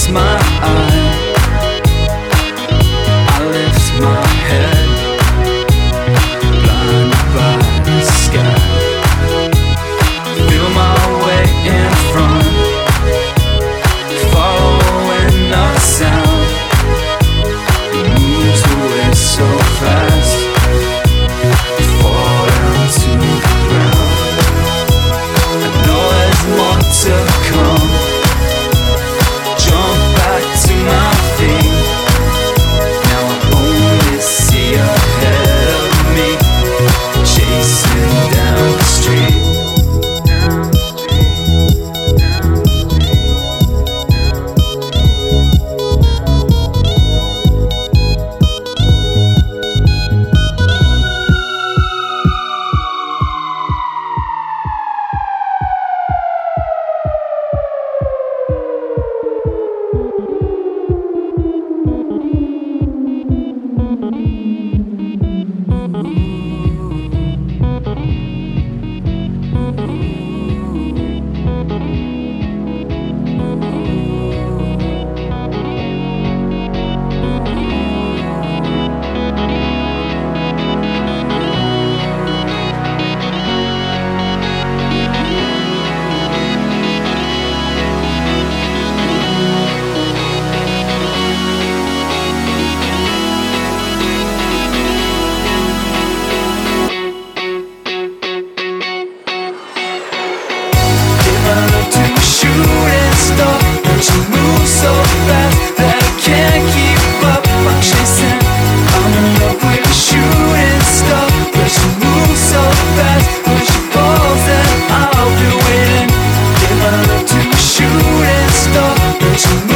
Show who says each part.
Speaker 1: my eye, I lift my head, blinded by the sky. Feel my way in front, following the sound. It moves away so fast, fall down to the ground. I know there's more to come. Jump back to my feet. Now I only see ahead of me, chasing down the street. Shooting star,